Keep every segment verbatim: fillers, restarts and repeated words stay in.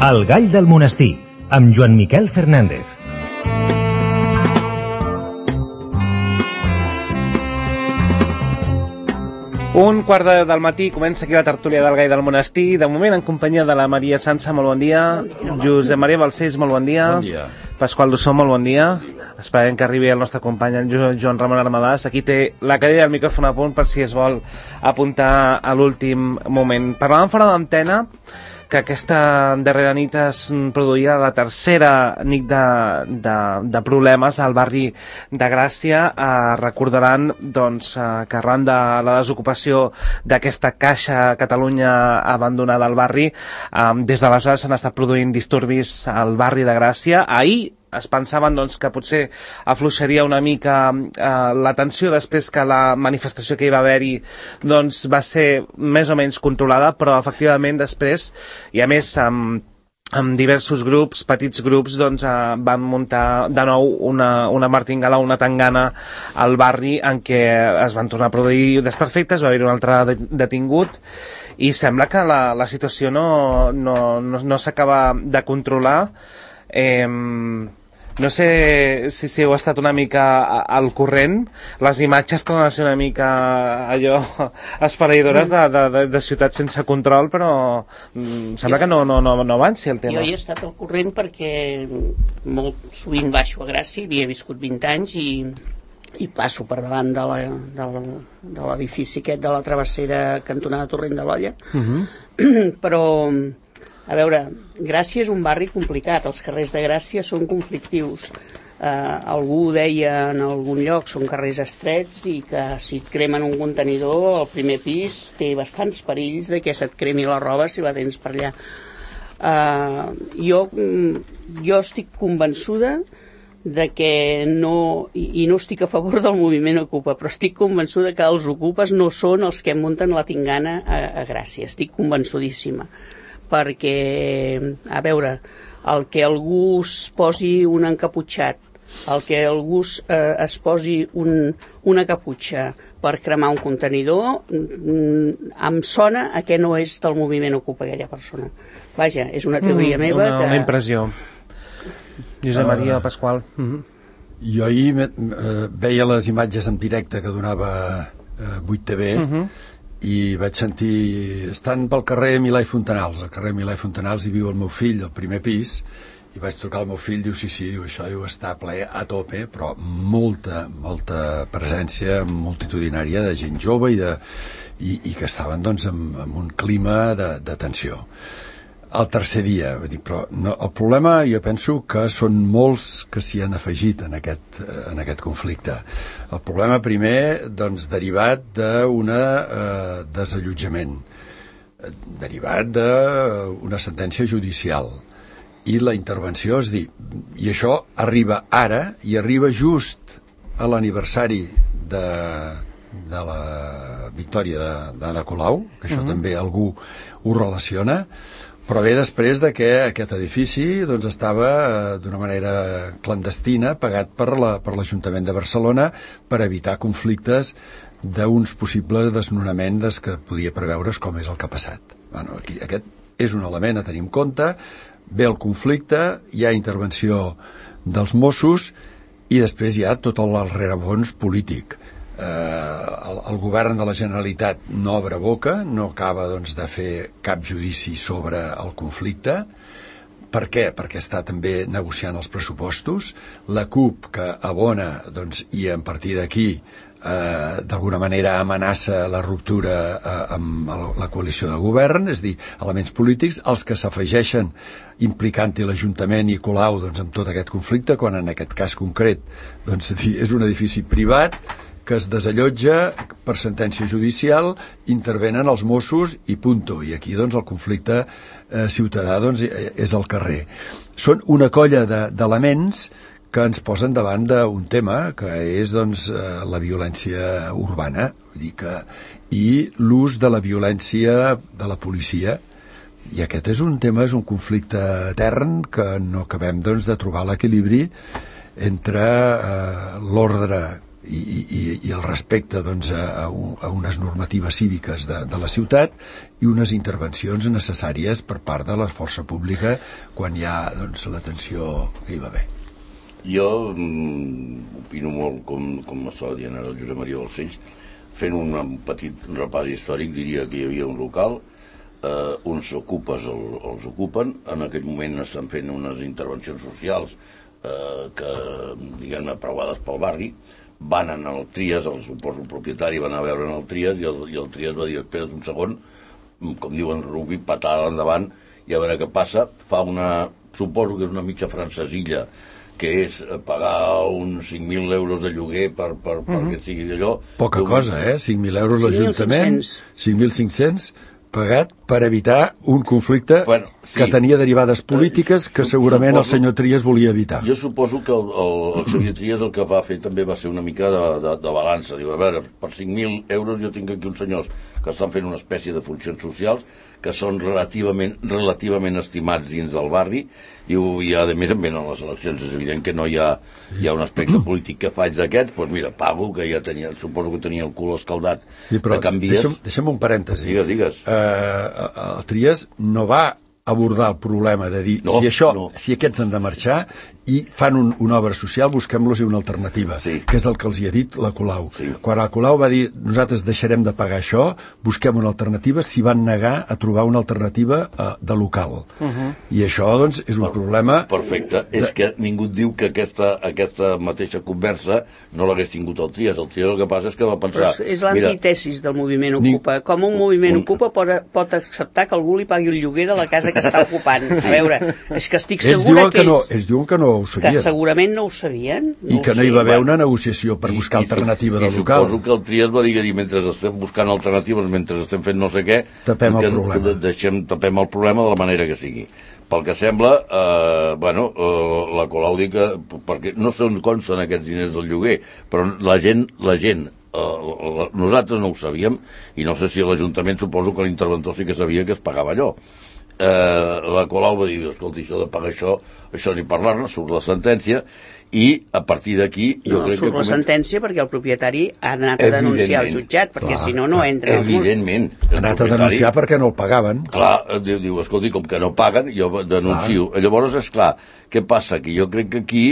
El gall del monestir, amb Joan Miquel Fernández. Un quart de, del matí comença aquí la tertúlia del gall del monestir, de moment en companyia de la Maria Sança, molt bon dia. Josep Maria Balcells, molt bon dia. Bon dia. Pasqual Dussó, molt bon dia. Esperem que arribi el nostre company, en Joan Ramon Armadàs. Aquí té la cadira i el micròfon a punt per si es vol apuntar a l'últim moment. Parlàvem fora d'antena que aquesta darrera nit es produïa la tercera nit de, de, de problemes al barri de Gràcia. Eh, recordaran doncs, eh, que arran de la desocupació d'aquesta Caixa Catalunya abandonada al barri, eh, des d'aleshores s'han estat produint disturbis al barri de Gràcia. Ahir es pensaven doncs, que potser afluixaria una mica eh, la tensió després que la manifestació que hi va haver-hi doncs, va ser més o menys controlada, però efectivament després, i a més amb, amb diversos grups, petits grups, doncs, eh, van muntar de nou una, una martingala, una tangana al barri en què es van tornar a produir desperfectes, va haver-hi un altre detingut, i sembla que la, la situació no, no, no, no s'acaba de controlar. Eh, No sé si, si heu estat una mica al corrent. Les imatges tornen a ser una mica allò esfereïdores de, de, de ciutats sense control, però mm, sembla jo, que no, no, no, no avanci el tema. Jo hi he estat al corrent perquè molt sovint baixo a Gràcia, havia viscut vint anys i, i passo per davant de, la, de, la, de l'edifici aquest de la travessera cantonada Torrent de l'Olla. Uh-huh. Però a veure, Gràcia és un barri complicat, els carrers de Gràcia són conflictius. Eh, algú deia en algun lloc, són carrers estrets i que si et cremen un contenidor al primer pis té bastants perills de que se't cremi la roba si la tens per allà. Eh, jo, jo estic convençuda de que no, i, i no estic a favor del moviment Ocupa, però estic convençuda que els ocupes no són els que munten la tingana a, a Gràcia, estic convençudíssima. Perquè, a veure, el que algú es posi un encaputxat, el que algú es, eh, es posi un, una caputxa per cremar un contenidor, mm, em sona a que no és del moviment Ocupa aquella persona. Vaja, és una teoria mm, meva una, que... Una impressió. Josep Maria, uh, Pasqual. Uh-huh. Jo ahir eh, veia les imatges en directe que donava eh, vuit T V, uh-huh. i vaig sentir, estan pel carrer Milà i Fontanals, al carrer Milà i Fontanals hi viu el meu fill, al primer pis, i vaig trucar al meu fill, diu sí, sí, diu, això diu, està ple a tope, però molta, molta presència multitudinària de gent jove i, de, i, i que estaven doncs en, en un clima de, de tensió. El tercer dia, vull dir, però no, el problema jo penso que són molts que s'hi han afegit en aquest, en aquest conflicte. El problema primer, doncs, derivat d'un eh, desallotjament, derivat d'una sentència judicial, i la intervenció, és dir, i això arriba ara, i arriba just a l'aniversari de, de la victòria de, d'Ada Colau, que això uh-huh. també algú ho relaciona, però ve després de que aquest edifici doncs, estava eh, d'una manera clandestina pagat per, la, per l'Ajuntament de Barcelona per evitar conflictes d'uns possibles desnonaments que podia preveure's com és el que ha passat. Bueno, aquí, aquest és un element a tenir en compte, ve el conflicte, hi ha intervenció dels Mossos i després hi ha tot el rerefons polític. Eh, el, el govern de la Generalitat no obre boca, no acaba doncs, de fer cap judici sobre el conflicte. Per què? Perquè està també negociant els pressupostos. La CUP, que abona doncs, i a partir d'aquí eh, d'alguna manera amenaça la ruptura eh, amb la coalició de govern, és a dir, elements polítics, els que s'afegeixen implicant-hi l'Ajuntament i Colau doncs, amb tot aquest conflicte, quan en aquest cas concret doncs, és un edifici privat que es desallotja per sentència judicial, intervenen els Mossos i punto. I aquí doncs, el conflicte eh, ciutadà doncs, és al carrer. Són una colla de, d'elements que ens posen davant d'un tema que és doncs, eh, la violència urbana, vull dir que, i l'ús de la violència de la policia. I aquest és un tema, és un conflicte etern que no acabem doncs, de trobar l'equilibri entre eh, l'ordre i, i, i el respecte doncs, a, a unes normatives cíviques de, de la ciutat i unes intervencions necessàries per part de la força pública quan hi ha doncs, l'atenció que hi va haver. Jo mm, opino molt, com, com estava dient ara el Josep Maria Balcells, fent un, un petit repàs històric, diria que hi havia un local, eh, uns ocupes el, els ocupen, en aquell moment estan fent unes intervencions socials eh, que, diguem-ne, aprovades pel barri, van anar al Trias, el suposo el propietari va anar a veure en el Trias i el, i el Trias va dir, espera't un segon, com diuen Rubi, patada endavant i a veure què passa, fa una, suposo que és una mitja francesilla, que és pagar uns cinc mil euros de lloguer per, per, mm-hmm. perquè sigui d'allò. Poca cosa, eh? cinc mil euros l'Ajuntament, cinc mil cinc-cents pagat per evitar un conflicte bueno, sí. que tenia derivades polítiques que segurament suposo, el senyor Trias volia evitar. Jo suposo que el, el, el Xavier Trias el que va fer també va ser una mica de, de, de balança. Diu, a veure, per cinc mil euros jo tinc aquí uns senyors que estan fent una espècie de funcions socials que són relativament, relativament estimats dins del barri i, i a més en venen les eleccions. És evident que no hi ha, hi ha un aspecte polític que faig d'aquests, doncs mira, pago, que ja tenia, suposo que tenia el cul escaldat sí, però de canvies. Deixa'm, deixa'm un parèntesi. Digues, digues. Uh, el Trias no va abordar el problema de dir no, si això, no. si aquests han de marxar i fan un, una obra social, busquem-los una alternativa, sí. que és el que els hi ha dit la Colau. Sí. Quan la Colau va dir nosaltres deixarem de pagar això, busquem una alternativa, s'hi van negar a trobar una alternativa uh, de local. Uh-huh. I això, doncs, és un per, problema... Perfecte. De... És que ningú diu que aquesta, aquesta mateixa conversa no l'hagués tingut el Trias. El Trias el que passa és que va pensar... Però és l'antitesis del moviment Ocupa. Com un moviment un... Ocupa pot, pot acceptar que algú li pagui el lloguer de la casa que està ocupant. A veure, és que estic segura que, que no, ells... ells diuen que no ho sabien. Que segurament no ho sabien. No I que no hi va haver una negociació per I, buscar i, alternativa i, del i local. Suposo que el Trias va dir que mentre estem buscant alternatives, mentre estem fent no sé què, tapem el que, problema. Que deixem, tapem el problema de la manera que sigui. Pel que sembla, eh, bueno, eh, la Colau diu que, perquè no sé on consten aquests diners del lloguer, però la gent, la gent, eh, nosaltres no ho sabíem, i no sé si l'Ajuntament, suposo que l'interventor sí que sabia que es pagava allò. Eh, la Colau va dir, escolta, això de pagar això, això ni parlar-ne, surt la sentència, i a partir d'aquí jo no, crec surt que... la sentència perquè el propietari ha anat a denunciar al jutjat, perquè clar, si no, no entra. Evidentment. Ha anat a denunciar perquè no el pagaven. Clar, diu, diu escolti, com que no paguen, jo denuncio. Clar. Llavors, és clar, què passa? Que jo crec que aquí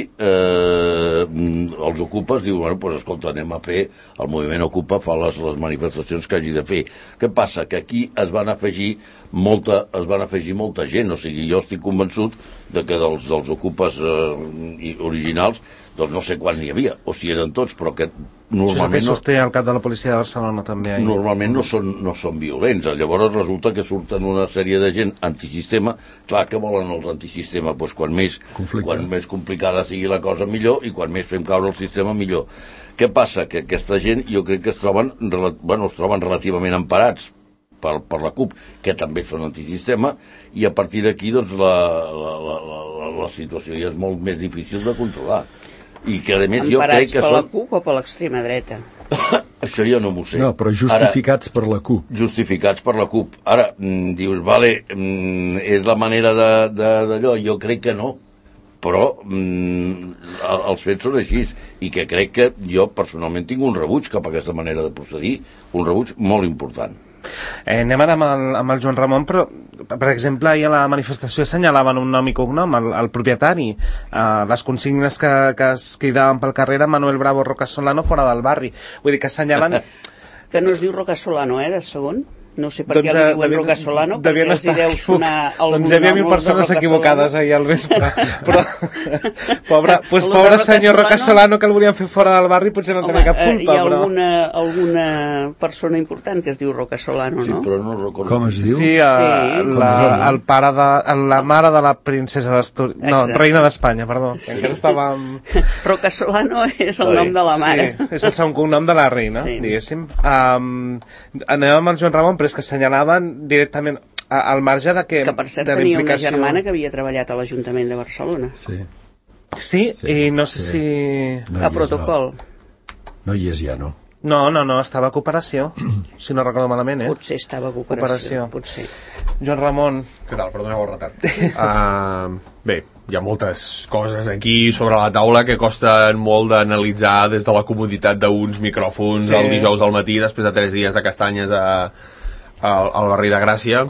eh, els ocupes diuen, bueno, doncs escolta, anem a fer, el moviment Ocupa fa les, les manifestacions que hagi de fer. Què passa? Que aquí es van afegir molta, es van afegir molta gent, o sigui, jo estic convençut de que dels, dels ocupes eh, originals, doncs no sé quants n'hi havia, o si eren tots, però que normalment... Això sosté el cap de la policia de Barcelona també. Ahir. Normalment no són, no són violents, llavors resulta que surten una sèrie de gent antisistema, clar que volen els antisistema, doncs quan més, quan més complicada sigui la cosa millor, i quan més fem caure el sistema millor. Què passa? Que aquesta gent jo crec que es troben, bueno, es troben relativament emparats per, per la CUP, que també són antisistema, i a partir d'aquí doncs, la, la, la, la, la situació ja és molt més difícil de controlar. I que a més jo crec que són... Emparats per la CUP o per l'extrema dreta? Això jo no m'ho sé. No, però justificats Ara, per la CUP. Justificats per la CUP. Ara, mm, dius, vale, mm, és la manera d'allò, jo crec que no, però mm, els fets són així, i que crec que jo personalment tinc un rebuig cap a aquesta manera de procedir, un rebuig molt important. Eh, anem ara amb el, amb el Joan Ramon, però per exemple ahir a la manifestació assenyalaven un nom i cognom, el, el propietari, eh, les consignes que, que es cridaven pel carrer, Manuel Bravo Rocasolano fora del barri, vull dir que assenyalen que no es diu Rocasolano, eh, de segon. No sé per doncs, què li diuen devien, Rocasolano, perquè els hi deu sonar algun doncs hi havia mil persones equivocades ahir al vespre. Però, pobre, pues, pobre senyor Rocasolano, que el volien fer fora del barri, potser no tenia cap culpa. Hi ha però... alguna, alguna persona important que es diu Rocasolano, no? Sí, però no recordo. Com es diu? Sí, uh, sí. La, el pare de, la mare de la princesa d'Astúries, no, reina d'Espanya, perdó. Encara estàvem... Rocasolano és el nom de la mare. Sí, és el segon cognom de la reina, sí. Diguéssim. Um, anem amb el Joan Ramon, però és que assenyalaven directament al marge de que... Que per cert tenia una germana que havia treballat a l'Ajuntament de Barcelona. Sí. Sí? Sí, i no sé sí. si... No a protocol. No. no hi és ja, no? No, no, no, estava a cooperació, si no recordo malament, eh? Potser estava a cooperació, cooperació. Potser. Joan Ramon. Què tal? Perdoneu el retard. uh, bé, hi ha moltes coses aquí sobre la taula que costen molt d'analitzar des de la comoditat d'uns micròfons sí. el dijous al matí després de tres dies de castanyes a, a, al barri de Gràcia.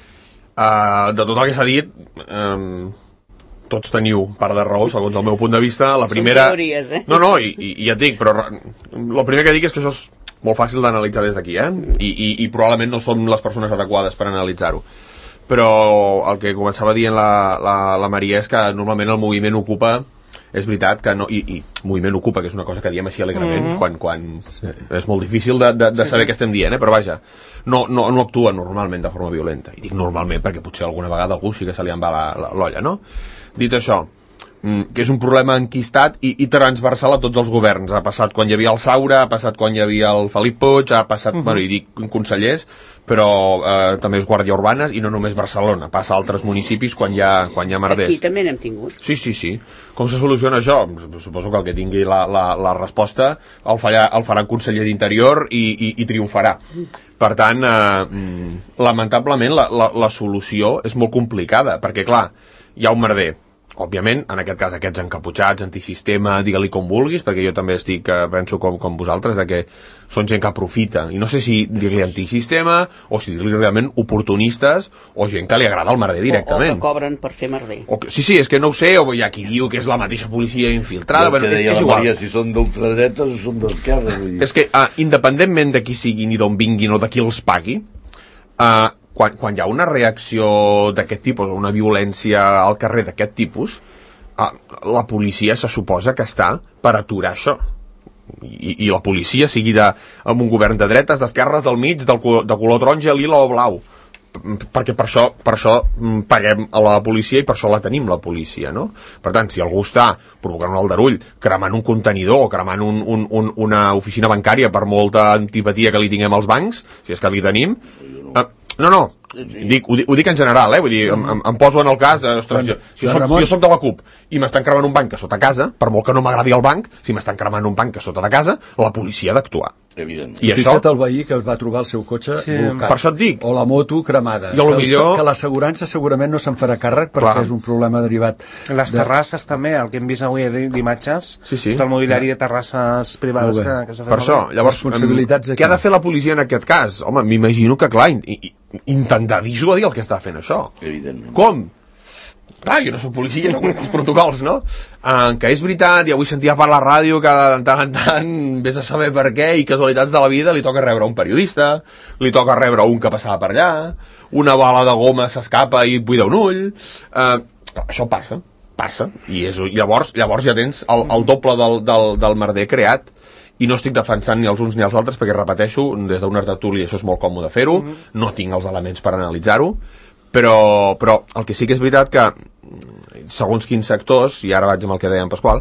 Uh, de tot el que s'ha dit, um, tots teniu part de raó, segons el meu punt de vista. La primera... Són teories, eh? No, no, i, i, i ja et dic, però el primer que dic és que això és molt fàcil d'analitzar des d'aquí, eh? I, i, i probablement no som les persones adequades per analitzar-ho. Però el que començava dient la, la, la Maria és que normalment el moviment ocupa, és veritat que no, i, i moviment ocupa, que és una cosa que diem així alegrament, mm-hmm. quan, quan sí. és molt difícil de, de, de saber sí. què estem dient, eh? Però vaja, no, no, no actua normalment de forma violenta, i dic normalment perquè potser alguna vegada algú sí que se li en va l'olla, no? Dit això, que és un problema enquistat i, i transversal a tots els governs. Ha passat quan hi havia el Saura, ha passat quan hi havia el Felip Puig, ha passat, uh-huh. bueno, i dic consellers, però eh, també és guàrdia urbanes, i no només Barcelona, passa a altres municipis quan hi ha, quan hi ha merders. Aquí també n'hem tingut. Sí, sí, sí. Com se soluciona això? Suposo que el que tingui la, la, la resposta el, falla, el farà el conseller d'Interior i, i, i triomfarà. Per tant, eh, lamentablement la, la, la solució és molt complicada, perquè clar, hi ha un merder. Òbviament, en aquest cas, aquests encaputxats, antisistema, digue-li com vulguis, perquè jo també estic, eh, penso com, com vosaltres, de que són gent que aprofita. I no sé si dir-li antisistema, o si dir-li realment oportunistes, o gent que li agrada el merder directament. O, o que cobren per fer merder. O que, sí, sí, és que no ho sé, o hi ha qui diu que és la mateixa policia infiltrada, bueno, és, és igual. Maria, si són d'ultradretes o són d'esquerra. És que, eh, independentment de qui siguin i d'on vinguin o de qui els pagui, eh, Quan, quan hi ha una reacció d'aquest tipus, o una violència al carrer d'aquest tipus, eh, la policia se suposa que està per aturar això. I, i la policia, sigui de, amb un govern de dretes, d'esquerres, del mig, del, de color taronja, lila o blau. Perquè per això, per això paguem a la policia i per això la tenim, la policia, no? Per tant, si algú està provocant un aldarull, cremant un contenidor o cremant un, un, un, una oficina bancària per molta antipatia que li tinguem als bancs, si és que li tenim... Eh, No, no, dic, ho, dic, ho dic en general, eh? Vull dir, em, em, em poso en el cas de, ostres, si, si, jo soc, si jo soc de la CUP i m'estan cremant un banc a sota casa, per molt que no m'agradi el banc, si m'estan cremant un banc a sota de casa, la policia ha d'actuar. Evidentment. I Fixa't això... el veí que va trobar el seu cotxe sí, volcat. Per això et dic. O la moto cremada. I que, millor... que l'assegurança segurament no se'n farà càrrec perquè Clar. és un problema derivat. Les de... terrasses també, el que hem vist avui d'imatges, sí, sí. del mobiliari de terrasses privades que, que s'ha fet. Per això, llavors, què ha de fer la policia en aquest cas? Home, m'imagino que, clar, i, i, intentar dissuadir el que està fent això. Evidentment. Com? Clar, jo no soc policia, no conec els protocols, no? Uh, que és veritat, i avui sentia per la ràdio que de tant en tant vés a saber per què, i casualitats de la vida li toca rebre un periodista, li toca rebre un que passava per allà, una bala de goma s'escapa i et buida un ull... Uh, això passa, passa, i és, llavors, llavors ja tens el, el doble del, del, del merder creat, i no estic defensant ni els uns ni els altres, perquè repeteixo, des d'un tertuli això és molt còmode fer-ho, mm-hmm. no tinc els elements per analitzar-ho, però, però el que sí que és veritat que segons quins sectors, i ara vaig amb el que deia en Pasqual,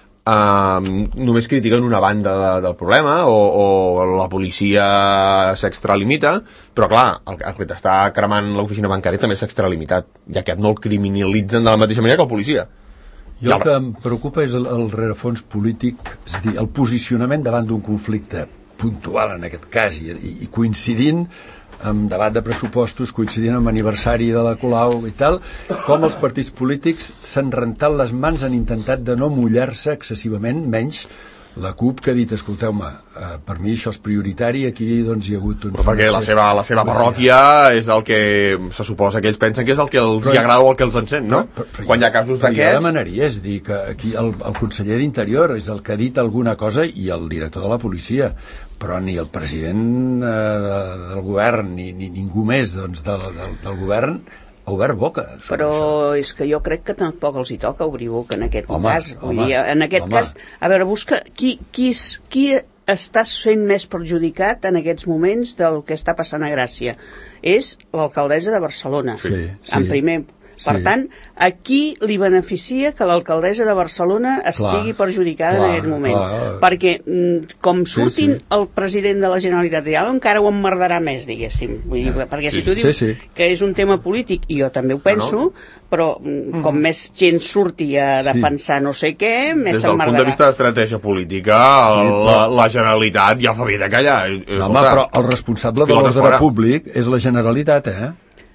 eh, només critiquen una banda de, del problema, o, o la policia s'extralimita, però clar, el, el que t'està cremant l'oficina bancària també s'extralimitat, ja que no el criminalitzen de la mateixa manera que el policia. Jo el que em preocupa és el, el rerefons polític, és a dir, el posicionament davant d'un conflicte puntual en aquest cas, i, i coincidint amb debat de pressupostos, coincidint amb aniversari de la Colau i tal, com els partits polítics s'han rentat les mans, han intentat de no mullar-se excessivament, menys la CUP, que ha dit, escolteu-me, eh, per mi això és prioritari, aquí doncs hi ha hagut... Doncs, però perquè la seva, la seva parròquia és el que se suposa que ells pensen que és el que els però, hi agrada o el que els encén, no? Però, però, Quan hi ha casos d'aquests... Jo demanaria, és dir, que aquí el, el conseller d'Interior és el que ha dit alguna cosa i el director de la policia, però ni el president eh, de, del govern ni, ni ningú més doncs, del, del, del govern ha obert boca. Però això. És que jo crec que tampoc els hi toca obrir boca en aquest home, cas. Vull home, dir, en aquest home. cas, a veure, busca qui, qui, qui està sent més perjudicat en aquests moments del que està passant a Gràcia. És l'alcaldessa de Barcelona, sí, sí. en primer. Per sí. tant, a qui li beneficia que l'alcaldessa de Barcelona estigui clar, perjudicada clar, en aquest moment? Clar. Perquè com surtin sí, sí. el president de la Generalitat i encara ho emmerdarà més, diguéssim. Vull dir, perquè si tu dius sí, sí. que és un tema polític, i jo també ho penso, no, no. però mm. com més gent surti a defensar sí. no sé què, més s'emmerdarà. Des del punt de vista d'estratègia política, sí, el, la, la Generalitat ja fa bé de callar. No, home, però el responsable de l'ordre públic és la Generalitat, eh?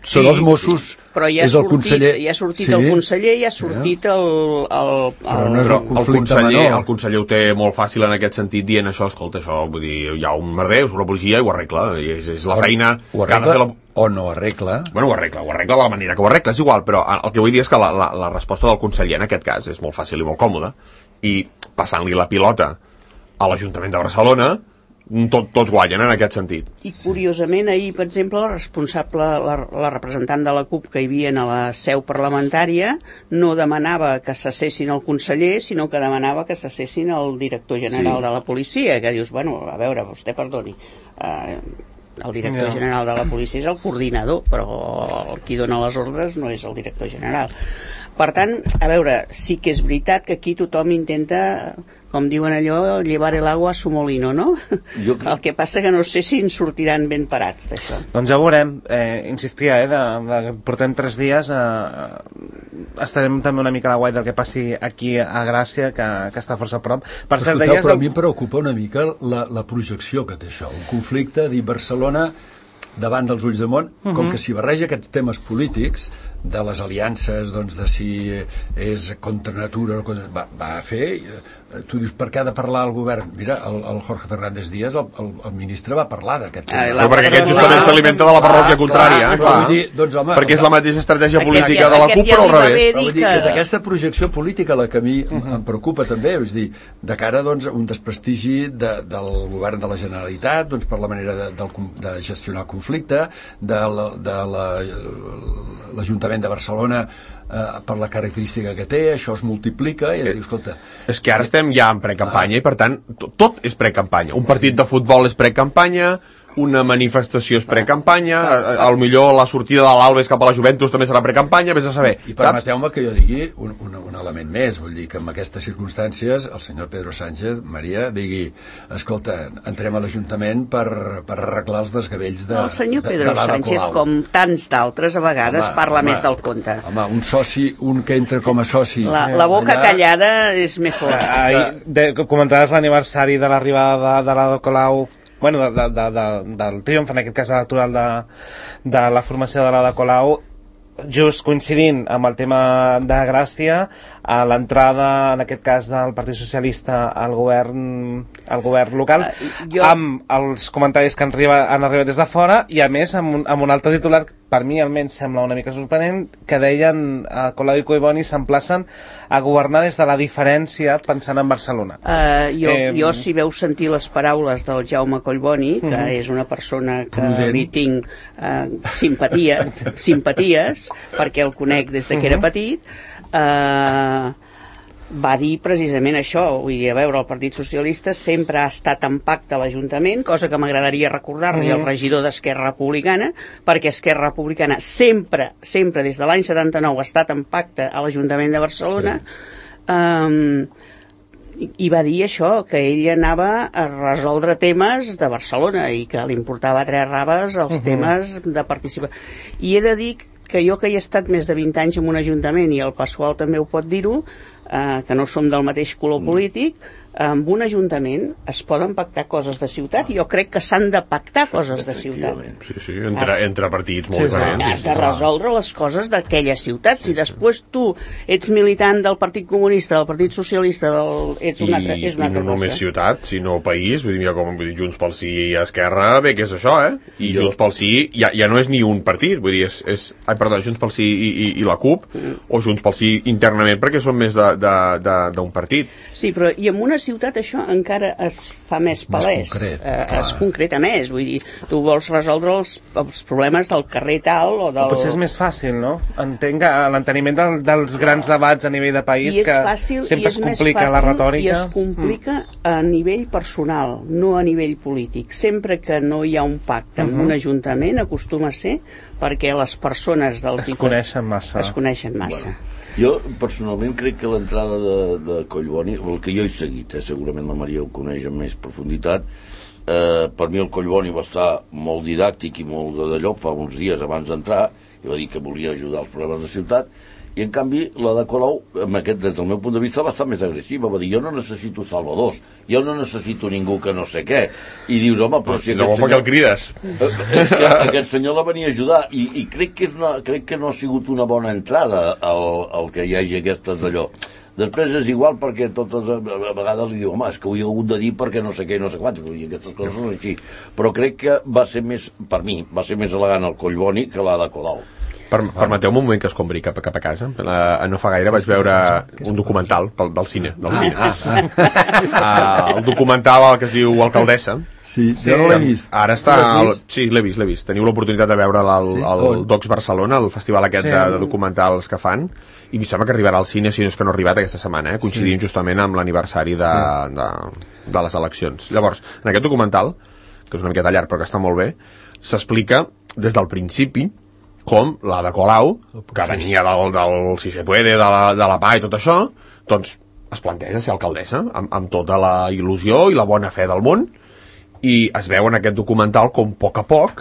són Sí, els Mossos, Però ja ha és el sortit, conseller... ja ha sortit el conseller, ja ha sortit el... el, el, Però no és Però un el conflicte conseller, menor. el conseller ho té molt fàcil en aquest sentit dient això, escolta, això, vull dir, hi ha un merder, és una policia i ho arregla, i és, és la feina ho que ha de arregla fer la... o no arregla. Bueno, ho arregla, ho arregla de la manera que ho arregla, és igual, però el que vull dir és que la, la, la resposta del conseller en aquest cas és molt fàcil i molt còmoda, i passant-li la pilota a l'Ajuntament de Barcelona, tot, tots guanyen en aquest sentit. I curiosament ahir, per exemple, la responsable, la, la representant de la CUP que hi havia a la seu parlamentària no demanava que cessessin el conseller, sinó que demanava que cessessin el director general Sí. de la policia, que dius, bueno, a veure, vostè perdoni, eh, el director Ja. general de la policia és el coordinador, però el qui dona les ordres no és el director general. Per tant, a veure, sí que és veritat que aquí tothom intenta, com diuen allò, llevar el agua a su molino, no? Jo crec- El que passa que no sé si en sortiran ben parats d'això. Doncs ja ho veurem, eh, insistia, eh, de, de, portem tres dies, eh, estarem també una mica a la guai del que passi aquí a Gràcia, que, que està força a prop. Per cert, Escolteu, deies... però a el- mi em preocupa una mica la, la projecció que té això, un conflicte, dir Barcelona davant dels ulls de món, uh -huh. com que s'hi barreja aquests temes polítics de les aliances, doncs de si és contra natura o contra... Va, va fer, eh, tu dius, per què ha de parlar el govern? Mira, el, el Jorge Fernández Díaz, el, el, el ministre, va parlar d'aquest tema. Ah, Però perquè aquest justament s'alimenta de la parròquia contrària, eh, però clar. vull dir, doncs, home, Perquè és la mateixa estratègia Aquest política ja- de la aquest CUP, ja però al li va revés. bé Però vull dir que- que és aquesta projecció política la que a mi em preocupa també, és dir, de cara doncs, a un desprestigi de, del govern de la Generalitat, doncs, per la manera de, del, de gestionar el conflicte, de la- de la- l'Ajuntament de Barcelona, eh, per la característica que té, això es multiplica i es diu, escolta... És que ara estem ja en precampanya i, per tant, to- tot és precampanya. Un partit de futbol és precampanya, una manifestació és precampanya, a- a- al millor la sortida de l'Albes cap a la Juventus també serà precampanya, vés a saber, I saps? permeteu-me que jo digui un, un, un element més, vull dir que en aquestes circumstàncies el senyor Pedro Sánchez, Maria, digui, escolta, entrem a l'Ajuntament per, per arreglar els desgavells de, El senyor de, Pedro de l'Ada Sánchez, Colau. com tants d'altres, a vegades Home, parla home, més del compte. Home, un soci, un que entra com a soci... La, la boca allà, callada és mejor. Ahir, de, comentaves l'aniversari de l'arribada de, de l'Ada Colau, bueno, de, de, de, de, del triomf, en aquest cas electoral de, de la formació de l'Ada Colau, just coincidint amb el tema de Gràcia, a l'entrada, en aquest cas, del Partit Socialista al govern, al govern local, Uh, jo- amb els comentaris que han arribat, han arribat des de fora, i a més amb un, amb un altre titular, per mi almenys sembla una mica sorprenent, que deien a Colau i Collboni s'emplacen a governar des de la diferència pensant en Barcelona. Uh, jo, Eh, jo, si veu sentir les paraules del Jaume Collboni, que Mhm. és una persona que Prudent. li tinc uh, simpatia, simpaties, perquè el conec des de que era petit, uh, va dir precisament això, vull dir, a veure, el Partit Socialista sempre ha estat en pacte a l'Ajuntament, cosa que m'agradaria recordar-li al regidor d'Esquerra Republicana, perquè Esquerra Republicana sempre, sempre des de l'any setanta-nou ha estat en pacte a l'Ajuntament de Barcelona, sí. i i va dir això, que ell anava a resoldre temes de Barcelona i que li importava tres raves els uh -huh. temes de participació. I he de dir que jo, que he estat més de vint anys en un ajuntament, i el Pasqual també ho pot dir-ho, eh, que no som del mateix color polític, amb un ajuntament es poden pactar coses de ciutat, i jo crec que s'han de pactar coses de ciutat. Sí, sí, entre, entre partits molt Sí, sí. diferents. Has de resoldre les coses d'aquella ciutat. Si després tu ets militant del Partit Comunista, del Partit Socialista, del... ets una altra, I, és una i no altra només cosa. ciutat, sinó país, vull dir, mira, com vull dir, Junts pel Sí i Esquerra, bé, que és això, eh? I Jo- Junts pel Sí ja, ja no és ni un partit, vull dir, és, és ai, perdó, Junts pel Sí i, i, i la CUP, o Junts pel Sí internament, perquè són més de- de- de- d'un partit. Sí, però i en una ciutat això encara es fa més palès, concret, eh, clar. es concreta més, vull dir, tu vols resoldre els, els problemes del carrer tal o del... Potser és més fàcil, no? Entenc que l'enteniment del, dels grans debats a nivell de país, I és que fàcil, sempre i és es complica més fàcil, la retòrica. i es complica mm. a nivell personal, no a nivell polític. Sempre que no hi ha un pacte en Mhm. un ajuntament acostuma a ser perquè les persones dels Es coneixen massa. es coneixen massa. Bueno, jo personalment crec que l'entrada de, de Collboni, el que jo he seguit, eh, segurament la Maria ho coneix amb més profunditat, eh, per mi el Collboni va estar molt didàctic i molt d'allò, fa uns dies abans d'entrar, i va dir que volia ajudar els problemes de ciutat, I en canvi la de Colau, amb aquest, des del meu punt de vista, va estar més agressiva, va dir jo no necessito salvadors, jo no necessito ningú que no sé què, i dius home, però si aquest senyor... el crides. És que aquest senyor la venia a ajudar, i, i crec, que és una, crec que no ha sigut una bona entrada el, el que hi hagi aquestes d'allò. Després és igual perquè totes a vegades li diu home, és que ho he hagut de dir perquè no sé què i no sé quants, i aquestes coses són així. Però crec que va ser més, per mi, va ser més elegant el Collboni que la de Colau. Per, permeteu-me un moment que escombri cap, cap a casa. La, no fa gaire vaig veure un documental pel, del cine. Del cine. Ah, ah. Uh, el documental que es diu Alcaldessa. Sí, sí, jo no l'he vist. Ara està... El, sí, l'he vist, l'he vist. Teniu l'oportunitat de veure al sí, el Docs Barcelona, el festival aquest sí. de, de documentals que fan, i em sembla que arribarà al cine, si no és que no ha arribat aquesta setmana, eh? Coincidim sí. justament amb l'aniversari de, sí. de, de les eleccions. Llavors, en aquest documental, que és una miqueta llarg però que està molt bé, s'explica des del principi com la de Colau, que venia del, del si se puede, de la, de la P A i tot això, doncs es planteja ser alcaldessa, amb, amb tota la il·lusió i la bona fe del món, i es veu en aquest documental com a poc a poc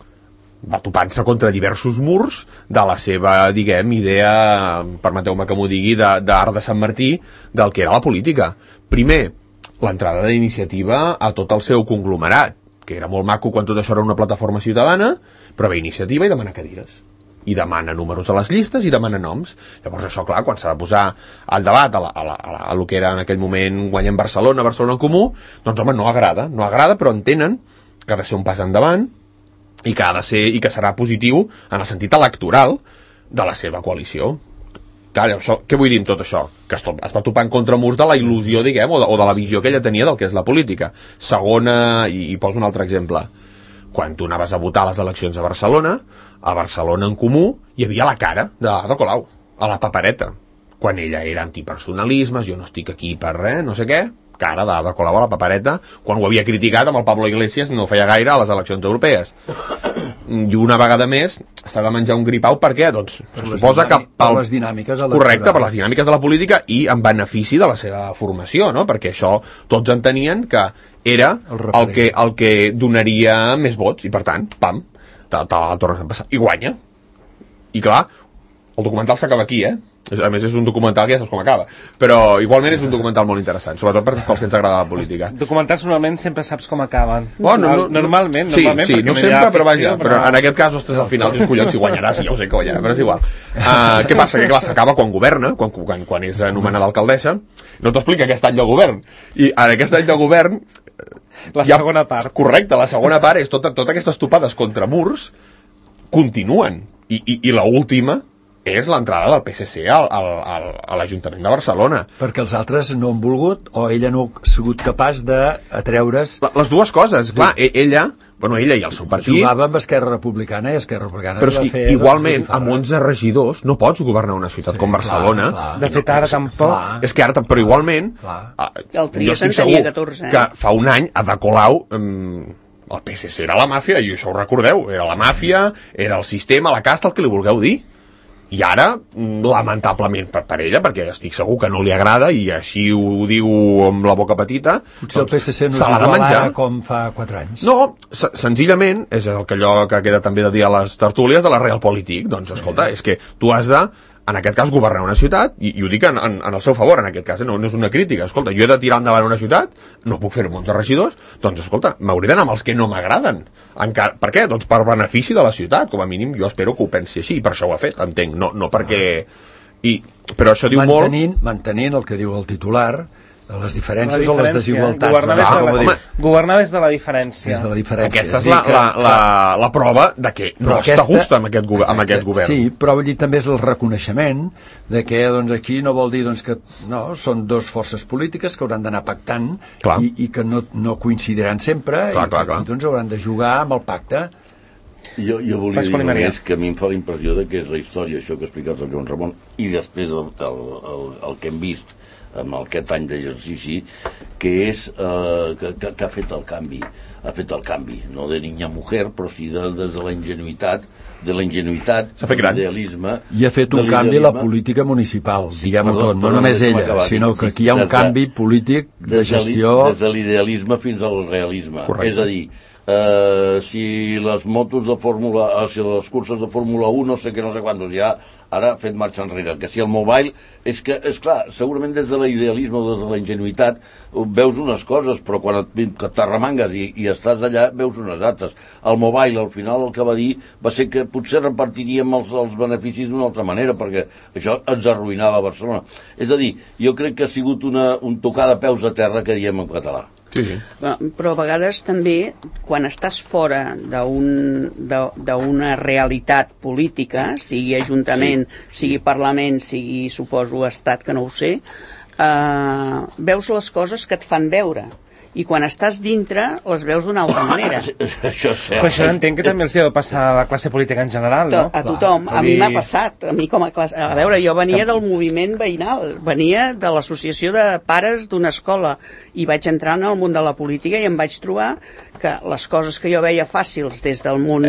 va topant-se contra diversos murs de la seva, diguem, idea, permeteu-me que m'ho digui, d'art de, de Sant Martí, del que era la política. Primer, l'entrada d'iniciativa a tot el seu conglomerat, que era molt maco quan tot això era una plataforma ciutadana, però ve iniciativa i demana cadires. I demana números a les llistes i demana noms. Llavors això, clar, quan s'ha de posar al debat a, la, a, la, a, la, a lo que era en aquell moment guanyant Barcelona, Barcelona en Comú, doncs home, no agrada, no agrada, però entenen que ha de ser un pas endavant i que ha de ser, i que serà positiu en el sentit electoral de la seva coalició. Clar, això, què vull dir amb tot això? Que es, es va topar en contra murs de la il·lusió, diguem, o de, o de la visió que ella tenia del que és la política. Segona, i, i poso un altre exemple, quan tu anaves a votar a les eleccions a Barcelona, a Barcelona en Comú hi havia la cara de Ada Colau, a la papereta, quan ella era antipersonalismes, jo no estic aquí per res, no sé què, cara d'Ada Colau a la papereta, quan ho havia criticat amb el Pablo Iglesias no feia gaire a les eleccions europees. I una vegada més s'ha de menjar un gripau, per què? Doncs se suposa que per les dinàmiques correcte, per les dinàmiques de la política i en benefici de la seva formació, no? Perquè això tots entenien que era el, el, que, el que donaria més vots i per tant, pam, te, te la tornes a passar i guanya. I clar, el documental s'acaba aquí, eh? A més és un documental que ja saps com acaba, però igualment és un documental molt interessant, sobretot per, pels que ens agrada la política. Documentals normalment sempre saps com acaben. Oh, no, no, normalment, sí, normalment, sí, no sempre, però vaja, però en aquest cas, ostres, al final dius collons si guanyaràs, si ja ho sé que guanyarà, però és igual. Uh, què passa? Que clar, s'acaba quan governa, quan, quan, quan és anomenada alcaldessa, no t'explica aquest any de govern, i en aquest any de govern la segona part. Correcte, la segona part és tota, totes aquestes topades contra murs continuen, i, i, i l'última és l'entrada del P S C al, al, al, a l'Ajuntament de Barcelona. Perquè els altres no han volgut o ella no ha sigut capaç d'atreure's... Les dues coses, sí. Clar, ella, bueno, ella i el seu partit... Jugava amb Esquerra Republicana i Esquerra Republicana... Però i, fer, igualment, doncs, amb onze regidors no pots governar una ciutat sí, com Barcelona. Clar, clar. De fet, ara tampoc... Clar. És que ara, però igualment... El trio se'n tenia catorze. Que fa un any, a Ada Colau... Um, el P S C era la màfia, i això ho recordeu, era la màfia, era el sistema, la casta, el que li vulgueu dir. I ara, lamentablement per, per ella, perquè estic segur que no li agrada i així ho diu amb la boca petita, potser doncs, el P S C no se l'ha de menjar com fa quatre anys. No, se senzillament és el que allò que queda també de dir a les tertúlies de la Realpolitik. Doncs escolta, és que tu has de, en aquest cas, governar una ciutat, i, i ho dic en, en, en el seu favor, en aquest cas, no, no és una crítica. Escolta, jo he de tirar endavant una ciutat, no puc fer-ho amb onze regidors, doncs escolta, m'hauré d'anar amb els que no m'agraden. Encara, per què? Doncs per benefici de la ciutat, com a mínim jo espero que ho pensi així, i per això ho ha fet, entenc, no, no perquè... I, però això diu mantenint, molt... Mantenint el que diu el titular, les diferències o les desigualtats. Governar, des de, la, governar des de la diferència. Des de la diferència. Aquesta és la, la, la, la prova de que no aquesta, està a gust amb aquest, amb aquest govern. Sí, però vull dir també és el reconeixement de que doncs, aquí no vol dir doncs, que no, són dues forces polítiques que hauran d'anar pactant i, i que no, no coincidiran sempre clar, i clar, que clar. doncs, hauran de jugar amb el pacte. Jo, jo volia dir només que a mi em fa la impressió de que és la història, això que ha explicat el Joan Ramon, i després el, el, el, el que hem vist amb aquest any d'exercici, que és eh, que, que, que ha fet el canvi, ha fet el canvi, no de niña a mujer, però sí de, de, de la ingenuïtat, de la ingenuïtat, de l'idealisme... I ha fet un canvi a la política municipal, sí, diguem-ho tot, no només ella, acabat, sinó que aquí hi ha un canvi polític de gestió... Des de l'idealisme fins al realisme. Correcte. És a dir, eh, si les motos de Fórmula, eh, si les curses de Fórmula un, no sé què, no sé quantos, ja ara ha fet marxa enrere, que si el mobile, és que, és clar, segurament des de l'idealisme o des de la ingenuïtat veus unes coses, però quan et, que t'arremangues i, i estàs allà veus unes altres. El mobile, al final, el que va dir va ser que potser repartiríem els, els beneficis d'una altra manera, perquè això ens arruïnava Barcelona. És a dir, jo crec que ha sigut una, un tocar de peus a terra que diem en català. Sí, sí. Però a vegades també, quan estàs fora d'una realitat política, sigui Ajuntament, sí. sigui Parlament, sigui, suposo, Estat, que no ho sé, eh, veus les coses que et fan veure. I quan estàs dintre les veus d'una altra manera. Això és cert. Però això entenc que també els deu passar a la classe política en general, no? A tothom. A mi m'ha passat. A mi com a classe... A veure, jo venia del moviment veïnal, venia de l'associació de pares d'una escola i vaig entrar en el món de la política i em vaig trobar que les coses que jo veia fàcils des del món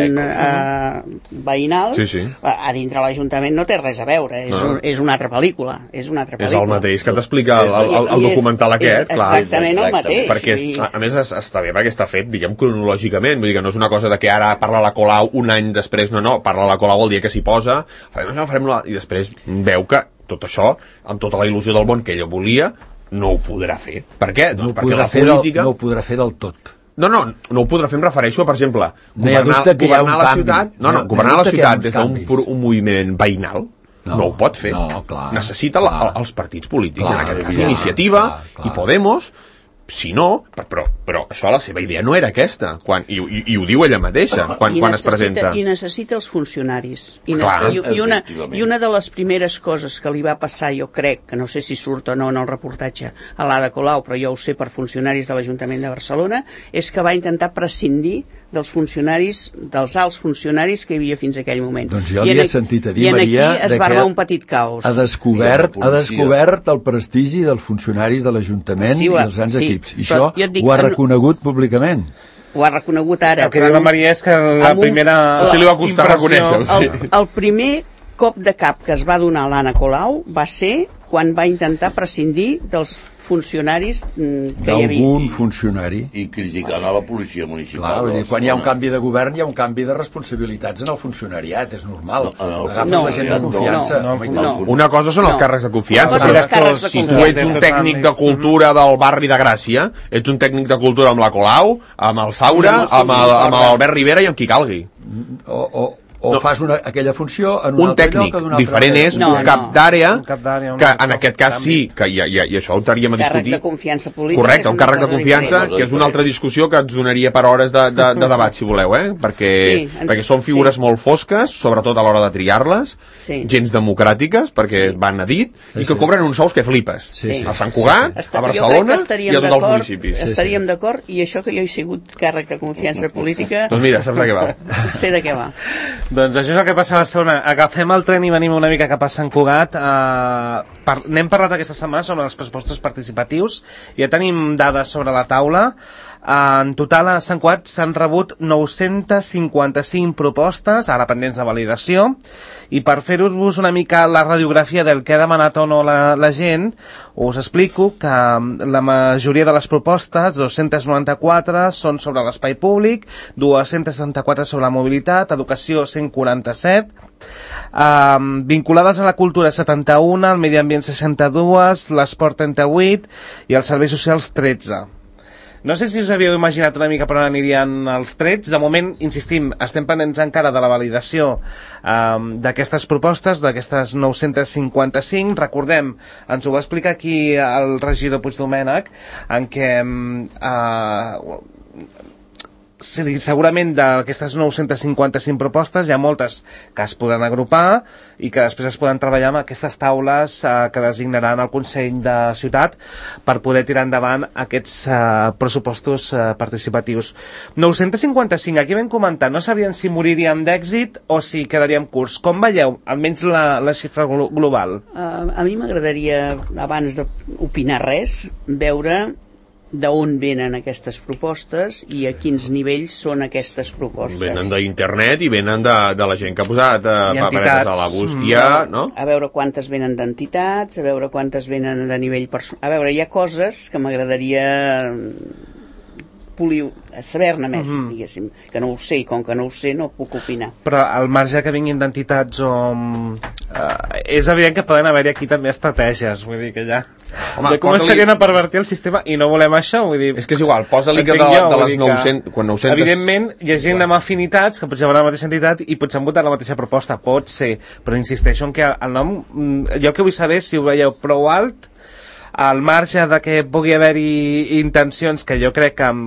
eh, veïnal, sí, sí. a dintre l'Ajuntament no té res a veure. És, no. un, és una altra pel·lícula. És una altra pel·lícula. És el mateix que t'explica el, el, el, el documental és, aquest, és clar. Exactament el mateix. Perquè sí. a, a més està bé perquè està fet, diguem, cronològicament, vull dir que no és una cosa de que ara parla la Colau un any després, no, no, parla la Colau el dia que s'hi posa, farem això, farem la... i després veu que tot això, amb tota la il·lusió del món que ella volia, no ho podrà fer. Per què? Doncs no perquè la del, política... no ho podrà fer del tot. No, no, no ho podrà fer, em refereixo, per exemple, no governar, governar la canvi. ciutat, no, no, no governar la ciutat des d'un canvis. un moviment veïnal, no, no ho pot fer. No, clar, necessita clar. La, els partits polítics, Clar, en aquest cas clar, Iniciativa clar, clar. i Podemos, si no, però, però això la seva idea no era aquesta, quan, i, i, i ho diu ella mateixa, quan, I quan necessita, es presenta. I necessita els funcionaris. I, Clar, i, i, una, I una de les primeres coses que li va passar, jo crec, que no sé si surt o no en el reportatge a l'Ada Colau, però jo ho sé per funcionaris de l'Ajuntament de Barcelona, és que va intentar prescindir dels funcionaris, dels alts funcionaris que hi havia fins a aquell moment. Doncs jo I li he aquí, sentit a dir, i Maria, aquí es va armar un petit caos. Ha descobert, ha descobert el prestigi dels funcionaris de l'Ajuntament sí, i dels grans sí, equips. I això dic, ho ha reconegut públicament. Ho ha reconegut ara. El que diu la Maria és que la un, primera... O sigui, li va costar reconèixer-ho. Sí. El, el primer cop de cap que es va donar a l'Anna Colau va ser quan va intentar prescindir dels funcionaris mm, que hi havia. D'algun funcionari. I criticant a la policia municipal. Clar, vull dir, quan hi ha un canvi de govern hi ha un canvi de responsabilitats en el funcionariat, és normal. No, no, Agafes no, la gent de confiança. no, no, no. Una cosa són els No. càrrecs de confiança. Una cosa però és càrrecs de si tu confiança. ets un tècnic de cultura del barri de Gràcia, ets un tècnic de cultura amb la Colau, amb el Saura, amb el- amb l'Albert Rivera i amb qui calgui. O, o, o No. fas una, aquella funció en un, Un altre tècnic lloc o d'una altra diferent manera. és No, un cap no. d'àrea, Un cap d'àrea, un que cap en aquest cas sí, que i, i, i això ho estaríem a Càrrec discutir. de confiança política. Correcte, és un una càrrec de cosa confiança, diferent. que és una altra discussió que ens donaria per hores de, de, de debat, si voleu, eh? Perquè, Sí, ens- perquè són figures sí. molt fosques, sobretot a l'hora de triar-les, Sí. gens democràtiques, perquè van a dit, i que sí. cobren uns sous que flipes. Sí, sí. A Sant Cugat, Esta- a jo crec que Barcelona estaríem i a tots els d'acord- municipis. Estaríem d'acord, i això que jo he sigut càrrec de confiança política, Doncs mira, saps de què va. sé de què va. Doncs això és el que passa a Barcelona. Agafem el tren i venim una mica cap a Sant Cugat. Uh, par N'hem parlat aquesta setmana sobre els pressupostos participatius. Ja tenim dades sobre la taula. Uh, en total a Sant Cugat s'han rebut nou-centes cinquanta-cinc propostes, ara pendents de validació, i per fer-vos una mica la radiografia del que ha demanat o no la, la gent, us explico que la majoria de les propostes, dos-centes noranta-quatre, són sobre l'espai públic, dos-centes setanta-quatre sobre la mobilitat, educació cent quaranta-set, uh, vinculades a la cultura setanta-un, al medi ambient seixanta-dos, l'esport trenta-vuit i els serveis socials tretze. No sé si us havíeu imaginat una mica per on anirien els trets. De moment, insistim, estem pendents encara de la validació um, d'aquestes propostes, d'aquestes nou-centes cinquanta-cinc. Recordem, ens ho va explicar aquí el regidor Puigdomènech, en què uh, sí, segurament d'aquestes nou-centes cinquanta-cinc propostes hi ha moltes que es podran agrupar i que després es poden treballar amb aquestes taules eh, que designaran el Consell de Ciutat per poder tirar endavant aquests eh, pressupostos eh, participatius. nou-centes cinquanta-cinc, aquí vam comentar, no sabien si moriríem d'èxit o si quedaríem curts. Com veieu, almenys la, la xifra glo global? Uh, a mi m'agradaria, abans d'opinar res, veure d'on venen aquestes propostes i a quins nivells són aquestes propostes. Venen d'internet i venen de, de la gent que ha posat eh, paperetes a la bústia, no? A veure quantes venen d'entitats, a veure quantes venen de nivell personal. A veure, hi ha coses que m'agradaria poliu, saber-ne més, mm-hmm. diguéssim, que no ho sé, i com que no ho sé no puc opinar. Però al marge que vinguin d'entitats o... Eh, és evident que poden haver-hi aquí també estratègies, vull dir que ja... Home, ja començarien a pervertir el sistema i no volem això, vull dir... És que és igual, posa-li que de, de les nou-cents... Quan nou-cents... Evidentment, hi ha gent amb afinitats que potser van a la mateixa entitat i potser han votat la mateixa proposta, pot ser, però insisteixo en que el nom... Jo el que vull saber és si ho veieu prou alt, al marge de que pugui haver-hi intencions que jo crec que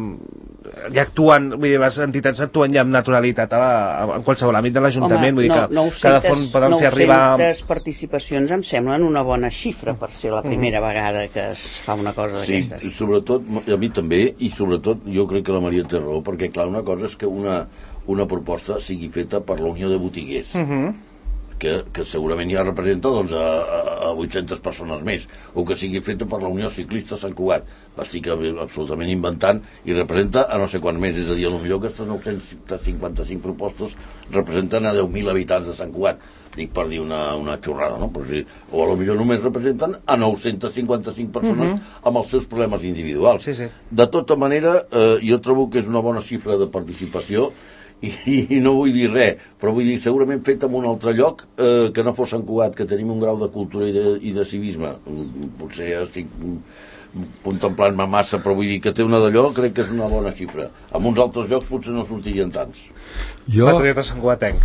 ja actuen, vull dir, les entitats actuen ja amb naturalitat a la, en qualsevol àmbit de l'Ajuntament, vull dir que no, cada font poden fer arribar... nou-centes participacions em semblen una bona xifra per ser la primera mm. vegada que es fa una cosa d'aquestes. Sí, sobretot, a mi també, i sobretot jo crec que la Maria té raó, perquè clar, una cosa és que una, una proposta sigui feta per la Unió de Botiguers, mm-hmm. que, que segurament ja representa doncs, a, a vuit-centes persones més, o que sigui feta per la Unió Ciclista Sant Cugat, estic absolutament inventant, i representa a no sé quants més, és a dir, a lo millor aquestes nou-cents cinquanta-cinc propostes representen a deu mil habitants de Sant Cugat, dic per dir una, una xorrada, no? Però sí, o a lo millor només representen a nou-cents cinquanta-cinc persones uh-huh. amb els seus problemes individuals. Sí, sí. De tota manera, eh, jo trobo que és una bona xifra de participació, I, i no vull dir res, però vull dir segurament fet en un altre lloc eh, que no fos Sant Cugat, que tenim un grau de cultura i de, i de civisme. Potser estic contemplant-me massa, però vull dir que té una d'allò, crec que és una bona xifra. En uns altres llocs potser no sortirien tants. Jo... Patriota Sant Cugatenc.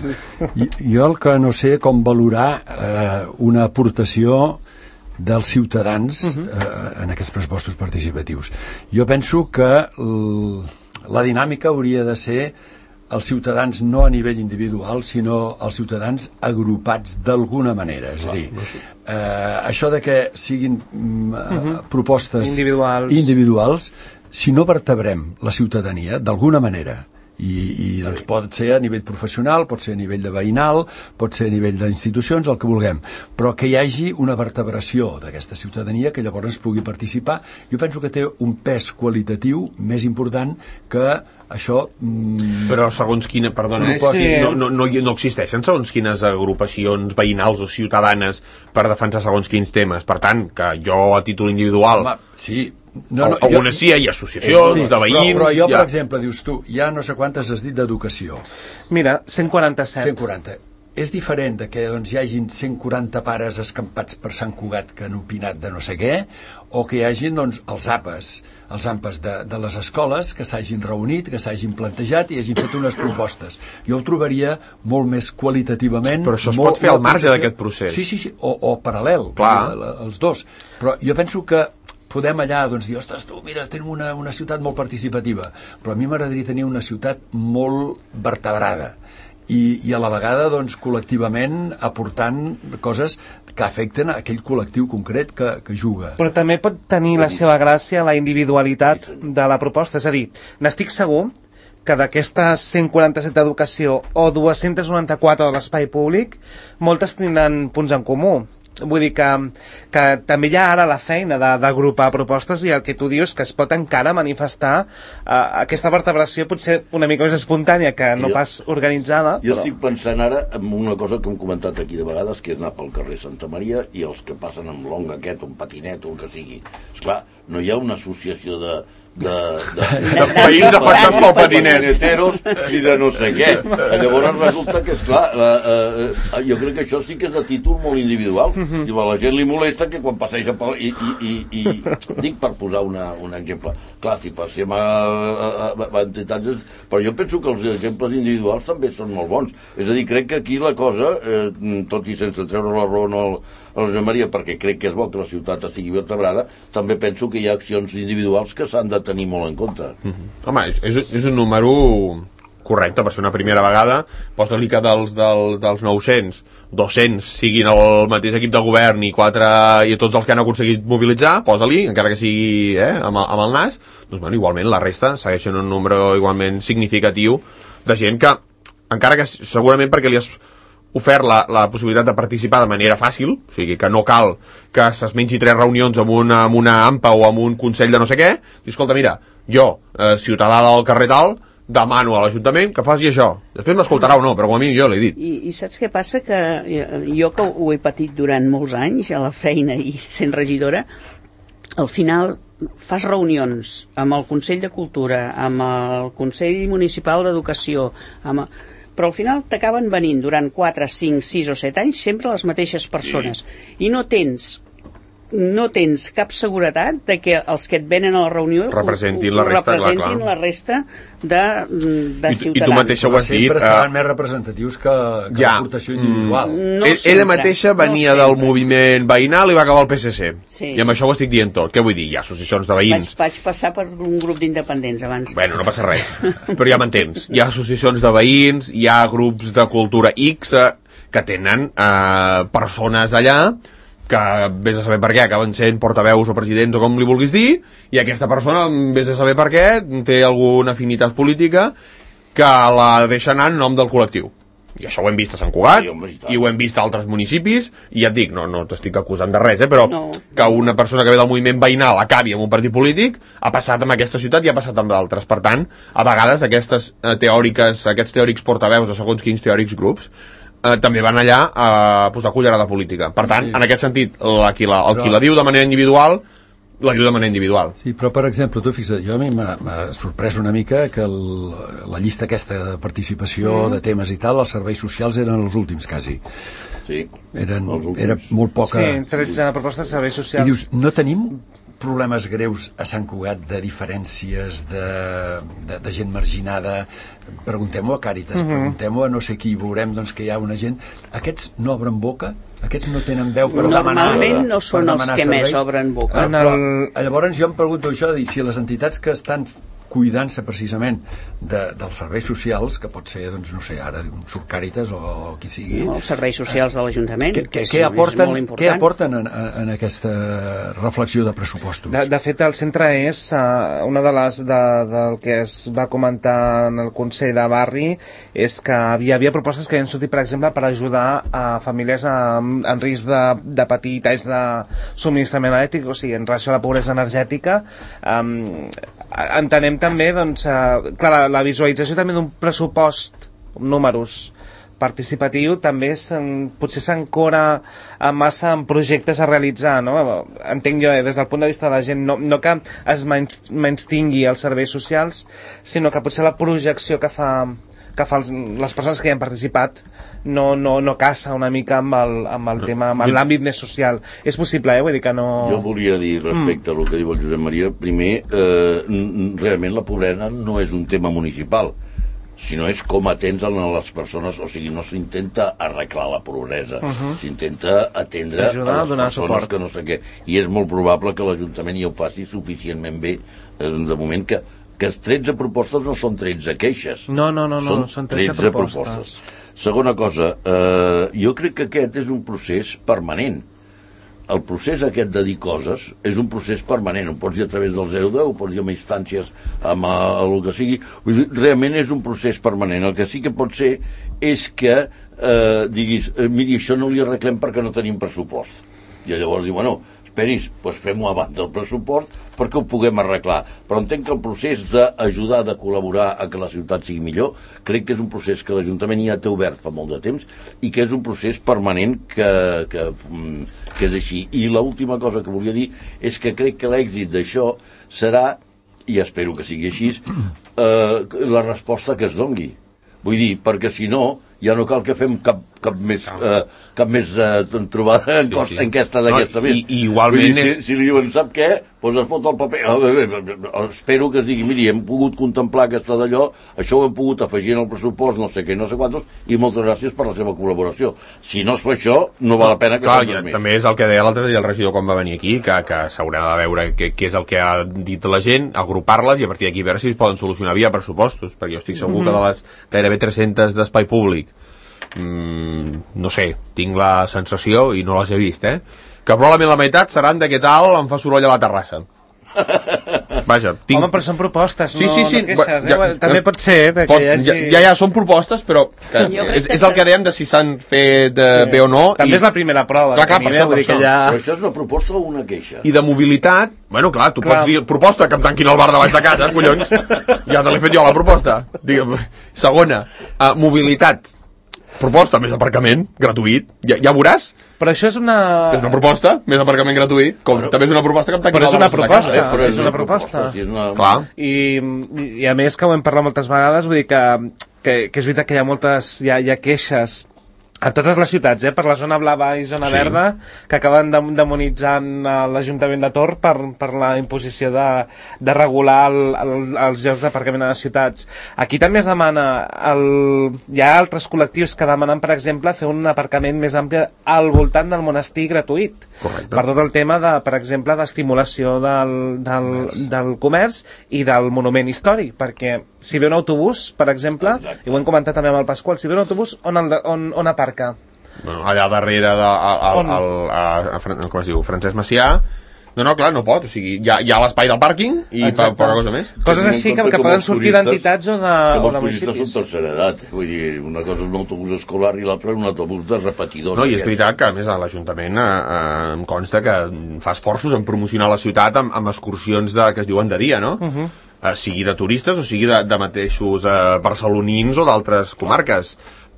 Sí. Jo el que no sé com valorar eh, una aportació dels ciutadans uh-huh. eh, en aquests pressupostos participatius. Jo penso que l, la dinàmica hauria de ser els ciutadans no a nivell individual, sinó els ciutadans agrupats d'alguna manera. És a dir, eh, això de que siguin mm, uh-huh. propostes individuals. individuals, si no vertebrem la ciutadania d'alguna manera, i, i doncs pot ser a nivell professional, pot ser a nivell de veïnal, pot ser a nivell d'institucions, el que vulguem, però que hi hagi una vertebració d'aquesta ciutadania que llavors es pugui participar. Jo penso que té un pes qualitatiu més important que això... Mm, però segons quina, perdona, eh, sí. no, no, no, no existeixen segons quines agrupacions veïnals o ciutadanes per defensar segons quins temes. Per tant, que jo a títol individual... Home, sí, no, no, algunes sí, hi ha associacions sí, de veïns... Però, però jo, ja... per exemple, dius tu, hi ha no sé quantes has dit d'educació. Mira, cent quaranta-set. cent quaranta. És diferent de que doncs, hi hagin cent quaranta pares escampats per Sant Cugat que han opinat de no sé què, o que hi hagin doncs, els APAs, els AMPAs de, de les escoles que s'hagin reunit, que s'hagin plantejat i hagin fet unes propostes. Jo ho trobaria molt més qualitativament... Però això es molt, pot fer al marge d'aquest procés. Sí, sí, sí, o, o paral·lel, clar. Els dos. Però jo penso que podem allà doncs, dir, ostres, tu, mira, tenim una, una ciutat molt participativa, però a mi m'agradaria tenir una ciutat molt vertebrada. I, i a la vegada doncs, col·lectivament aportant coses que afecten a aquell col·lectiu concret que, que juga. Però també pot tenir la seva gràcia la individualitat de la proposta, és a dir, n'estic segur que d'aquestes cent quaranta-set d'educació o dues-centes noranta-quatre de l'espai públic, moltes tindran punts en comú. Vull dir que, que també hi ha ara la feina d'agrupar propostes i el que tu dius que es pot encara manifestar eh, aquesta vertebració potser una mica més espontània que no jo, pas organitzada. Jo però... estic pensant ara en una cosa que hem comentat aquí de vegades, que és anar pel carrer Santa Maria i els que passen amb l'onga aquest, un patinet o el que sigui. Esclar, no hi ha una associació de de, de, de veïns afectats pel patinet i de no sé què. Llavors resulta que, esclar, la, eh, jo crec que això sí que és de títol molt individual. I a la gent li molesta que quan passeja pel... I, i, i, i dic per posar una, un exemple. Clar, si passem a, a, a entitats... Però jo penso que els exemples individuals també són molt bons. És a dir, crec que aquí la cosa, eh, tot i sense treure la raó al, a la Josep Maria, perquè crec que és bo que la ciutat estigui vertebrada, també penso que hi ha accions individuals que s'han de tenir molt en compte. Mm-hmm. Home, és, és un número correcte per ser una primera vegada. Posa-li que dels, del, dels nou-cents, dos-cents siguin el mateix equip de govern i quatre i tots els que han aconseguit mobilitzar, posa-li, encara que sigui eh, amb, el, amb el nas, doncs bueno, igualment la resta segueixen un número igualment significatiu de gent que, encara que segurament perquè li has ofert la, la possibilitat de participar de manera fàcil, o sigui que no cal que es mengi tres reunions amb una, amb una AMPA o amb un consell de no sé què, i escolta, mira, jo, eh, ciutadà del carrer tal, demano a l'Ajuntament que faci això. Després m'escoltarà o no, però com a mi jo l'he dit. I, I saps què passa? Que jo que ho he patit durant molts anys a la feina i sent regidora, al final fas reunions amb el Consell de Cultura, amb el Consell Municipal d'Educació, amb... però al final t'acaben venint durant quatre, cinc, sis o set anys sempre les mateixes persones. I no tens no tens cap seguretat de que els que et venen a la reunió representin ho, ho, la resta, representin clar, clar. la resta de, de I, ciutadans. I tu mateixa ho has dit. Sempre seran uh, més representatius que, que ja. l'aportació individual. No Ell, ella mateixa venia no del moviment veïnal i va acabar al P S C. Sí. I amb això ho estic dient tot. Què vull dir? Hi ha associacions de veïns. Vaig, vaig passar per un grup d'independents abans. Bueno, no passa res. Però ja m'entens. Hi ha associacions de veïns, hi ha grups de cultura X eh, que tenen eh, persones allà que vés a saber per què acaben sent portaveus o presidents o com li vulguis dir, i aquesta persona vés a saber per què té alguna afinitat política que la deixa anar en nom del col·lectiu. I això ho hem vist a Sant Cugat, sí, i ho hem vist a altres municipis, i ja et dic, no, no t'estic acusant de res, eh, però no. que una persona que ve del moviment veïnal acabi amb un partit polític ha passat amb aquesta ciutat i ha passat amb d'altres. Per tant, a vegades aquestes eh, teòriques, aquests teòrics portaveus de segons quins teòrics grups Eh, també van allà a posar cullerada política. Per tant, sí. en aquest sentit, la, qui la, el però... qui la diu de manera individual, la diu de manera individual. Sí, però per exemple, tu fixa't, jo a mi m'ha sorprès una mica que el, la llista aquesta de participació mm. de temes i tal, els serveis socials eren els últims, quasi. Sí. Eren, era molt poca... Sí, tretze propostes de serveis socials. I dius, no tenim problemes greus a Sant Cugat de diferències de, de, de gent marginada? Preguntem-ho a Càritas, uh-huh. preguntem-ho a no sé qui, veurem doncs, que hi ha una gent... Aquests no obren boca? Aquests no tenen veu per demanar... Normalment no són els que serveis. Més obren boca. En el... Però, llavors jo em pregunto això, de dir, si les entitats que estan cuidant-se precisament de, dels serveis socials, que pot ser, doncs, no sé, ara surt Càritas o, o qui sigui... No, els serveis socials de l'Ajuntament, que, que, és, que aporten, és molt important. Què aporten en, en aquesta reflexió de pressupostos? De, de fet, el centre és uh, una de les de, del que es va comentar en el Consell de Barri, és que hi havia propostes que havien sortit, per exemple, per ajudar a famílies en, en risc de, de patir talls de subministrament elèctric, o sigui, en relació a la pobresa energètica. Um, entenem també, doncs, eh, clar, la, la visualització també d'un pressupost, números, participatiu, també potser s'encora massa en projectes a realitzar, no? Entenc jo, eh, des del punt de vista de la gent, no, no que es menys, menys tingui els serveis socials, sinó que potser la projecció que fa, que fa els, les persones que hi han participat no, no, no casa una mica amb el, amb el tema, amb l'àmbit més social. És possible, eh? Vull dir que no... Jo volia dir respecte mm. a el que diu el Josep Maria, primer, eh, realment la pobresa no és un tema municipal, sinó és com atendre a les persones, o sigui, no s'intenta arreglar la pobresa, uh -huh. s'intenta atendre ajudar, a les persones suport. Que no sé què, i és molt probable que l'Ajuntament ja ho faci suficientment bé, eh, de moment que que tretze propostes no són tretze queixes. No, no, no, no són, són tretze, tretze propostes. propostes. Segona cosa, eh, jo crec que aquest és un procés permanent. El procés aquest de dir coses és un procés permanent. Ho pots dir a través del zero deu, ho pots dir amb instàncies, amb el que sigui. Vull dir, realment és un procés permanent. El que sí que pot ser és que eh, diguis, eh, miri, això no li arreglem perquè no tenim pressupost. I llavors diu, bueno, esperis, doncs fem-ho abans del pressupost perquè ho puguem arreglar. Però entenc que el procés d'ajudar, de col·laborar a que la ciutat sigui millor, crec que és un procés que l'Ajuntament ja té obert fa molt de temps i que és un procés permanent que, que, que és així. I l'última cosa que volia dir és que crec que l'èxit d'això serà, i espero que sigui així, eh, la resposta que es dongui. Vull dir, perquè si no, ja no cal que fem cap, cap més, eh, cap més eh, trobada en sí, sí. enquesta d'aquesta no, més. I, i igualment dir, és... si, si li diuen, sap què? Doncs es fot el paper. Espero que es digui, miri, hem pogut contemplar aquesta d'allò, això ho hem pogut afegir en el pressupost, no sé què, no sé quantos, i moltes gràcies per la seva col·laboració. Si no es fa això, no val la pena que Clar, ja, més. També és el que deia l'altre dia el regidor quan va venir aquí, que, que s'haurà de veure què, què és el que ha dit la gent, agrupar-les i a partir d'aquí veure si es poden solucionar via pressupostos, perquè jo estic segur mm-hmm. que de les gairebé tres-centes d'espai públic Mm, no sé, tinc la sensació i no les he vist, eh? Que probablement la meitat seran de què tal em fa soroll a la terrassa. Vaja, tinc... Home, però són propostes, sí, no, sí, sí. no queixes, ja, eh? També pot ser, eh? Pot, hi hagi... ja, ja, ja, són propostes, però que és, és el que dèiem de si s'han fet eh, sí. bé o no. També i... és la primera prova. Clar, clar, per això, per això. Ja... Però això és una proposta o una queixa? I de mobilitat, bueno, clar, tu clar. pots dir proposta, que em tanquin el bar de baix de casa, collons. Ja te l'he fet jo la proposta. Digue'm. Segona, uh, mobilitat. proposta, més aparcament gratuït, ja, ja veuràs. Però això és una... És una proposta, més aparcament gratuït, com però, també és una proposta que em tanqui però és una proposta, casa, eh? però és una proposta. És una... Clar. I, I a més que ho hem parlat moltes vegades, vull dir que, que, que és veritat que hi ha moltes, hi ha, hi ha queixes a totes les ciutats, eh? Per la zona blava i zona sí. verda, que acaben de, demonitzant l'Ajuntament de Tor per, per la imposició de, de regular el, el, els llocs d'aparcament a les ciutats. Aquí també es demana, el, hi ha altres col·lectius que demanen, per exemple, fer un aparcament més ampli al voltant del monestir gratuït. Correcte. Per tot el tema, de, per exemple, d'estimulació del, del, del comerç i del monument històric, perquè si ve un autobús, per exemple, exacte. I ho hem comentat també amb el Pasqual, si ve un autobús, on, el, on, on aparca? Bueno, allà darrere de, a, a, a, a, a, a, com es diu, Francesc Macià. No, no, clar, no pot, o sigui, hi ha, hi ha l'espai del pàrquing i per poca cosa més. Coses així que, que poden sortir d'entitats o de, o de municipis. Que els turistes són tercera edat, vull dir, una cosa és un autobús escolar i l'altra un autobús de repetidor. No, i és veritat que, a més, a l'Ajuntament eh, eh, em consta que fa esforços en promocionar la ciutat amb, amb excursions de, que es diuen de dia, no? Uh -huh. eh, sigui de turistes o sigui de, de mateixos eh, barcelonins o d'altres comarques,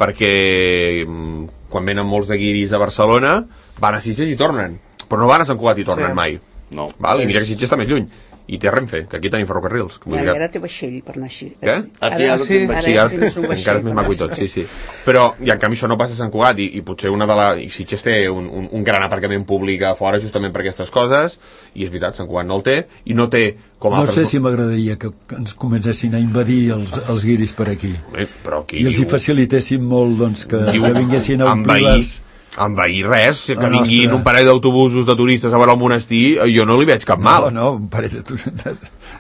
perquè mm, quan venen molts de guiris a Barcelona van a Sitges i tornen, però no van a Sant Cugat i tornen sí. mai. No. Val? I mira que Sitges està més lluny. I té Renfe, que aquí tenim ferrocarrils. I ara, ara té vaixell per anar així. Què? Ara, ara, sí, ara, sí, ara, tens un vaixell. encara és més maco i tot, sí, sí. Però, i en canvi això no passa a Sant Cugat, i, i potser una de la... I Sitges té un, un, un gran aparcament públic a fora justament per aquestes coses, i és veritat, Sant Cugat no el té, i no té com no altres... sé si m'agradaria que ens comencessin a invadir els, els guiris per aquí. Bé, però aquí I els hi facilitessin molt, doncs, que, diu, que vinguessin a omplir les... envair res, que La vinguin nostra... un parell d'autobusos de turistes a veure el monestir, jo no li veig cap mal. No, no, un parell de turistes...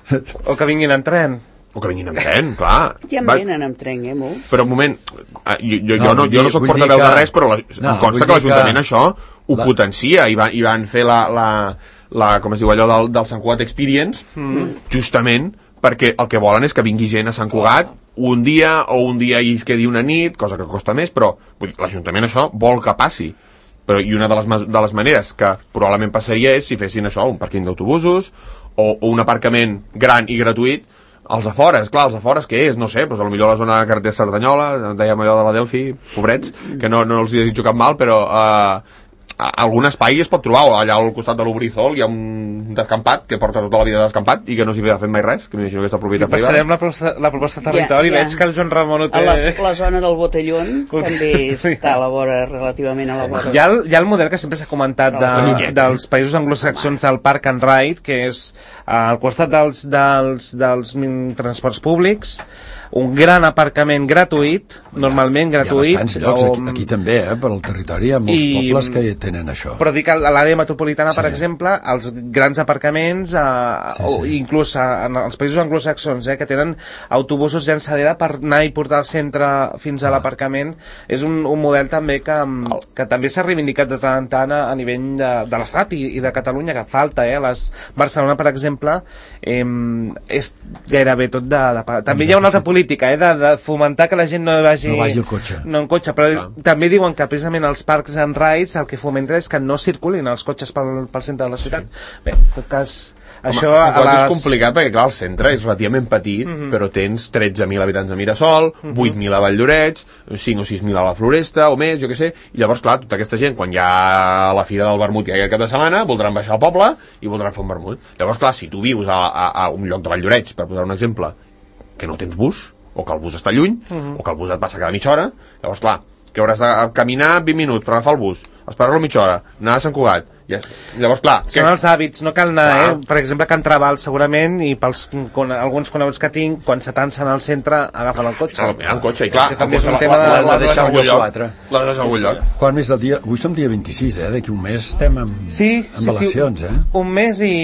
O que vinguin en tren. O que vinguin en tren, clar. Ja em Va... venen amb tren, eh, molt. Però un moment, eh, jo, jo, No, jo, no, vull jo no dir- soc vull portaveu dir que- de res, però la, No, em consta vull que dir l'Ajuntament que- això ho la- potencia, i van, i van fer la, la, la, com es diu allò del, del Sant Cugat Experience, mm. justament perquè el que volen és que vingui gent a Sant Cugat un dia, o un dia i es quedi una nit, cosa que costa més, però vull dir, l'Ajuntament això vol que passi. Però, i una de les, de les maneres que probablement passaria és si fessin això, un pàrquing d'autobusos o, o un aparcament gran i gratuït als afores. Clar, als afores què és? No sé, doncs potser la zona de carretera Cerdanyola, dèiem allò de la Delphi, pobrets, que no, no els hi desitjo cap mal, però eh, algun espai es pot trobar, o allà al costat de l'Obrizol hi ha un descampat que porta tota la vida descampat i que no s'hi ha fet mai res, que m'imagino que està propietat privada. Passarem la proposta, la proposta de territori, Ja, ja. veig que el Joan Ramon ho té... A la, la zona del Botellón Ho té també estudiat. està a la vora, relativament a la vora. Hi ha, el, hi ha el model que sempre s'ha comentat Però de, està dels països anglosaxons del Park and Ride, que és eh, al costat dels, dels, dels mm, transports públics, un gran aparcament gratuït, normalment Hi ha gratuït. bastants llocs, o- aquí, aquí també, eh, per al territori hi ha molts I- pobles que tenen això. Però dic, a l'àrea metropolitana, Sí. per exemple, els grans aparcaments, eh, Sí, o sí. inclús a, en els països anglosaxons, eh, que tenen autobusos llançadera per anar i portar al centre fins a l'aparcament, és un, un model també que, que també s'ha reivindicat de tant en tant a, a nivell de, de l'Estat i, i de Catalunya, que falta, eh? Les, Barcelona, per exemple, eh, és gairebé tot de, de... També hi ha una altra política, eh, de, de fomentar que la gent no vagi... No vagi al cotxe. No en cotxe, però també diuen que precisament els parcs and rides el que fomenta és que no circulin els cotxes pel, pel centre de la ciutat. Bé, en tot cas, Home, això Sant a Cugat les... és complicat perquè, clar, el centre és relativament petit, mm -hmm. però tens tretze mil habitants a Mirasol, mm -hmm. vuit mil a Valldoreix, cinc o sis mil a la Floresta, o més, jo què sé, i llavors, clar, tota aquesta gent, quan hi ha la fira del vermut que hi ha aquest cap de setmana, voldran baixar al poble i voldran fer un vermut. Llavors, clar, si tu vius a, a, a un lloc de Valldoreix, per posar un exemple, que no tens bus, o que el bus està lluny, mm -hmm. o que el bus et passa cada mitja hora, llavors, clar, que hauràs de caminar vint minuts per agafar el bus, esperar-lo mitja hora, anar a Sant Cugat. Ja. Llavors, clar... Són que... els hàbits, no cal anar, Clar. eh? Per exemple, Can Trabal, segurament, i pels con, alguns coneguts que tinc, quan s'atansen al centre, agafen el cotxe. El, el cotxe, i clar, Això també és un la- tema la- de... l'has de deixar a algun lloc. quatre. L'has de deixar a algun lloc. Quan més el dia... Avui som dia vint-i-sis, eh? D'aquí un mes estem amb, Sí, amb sí, sí, eleccions, eh? un mes i,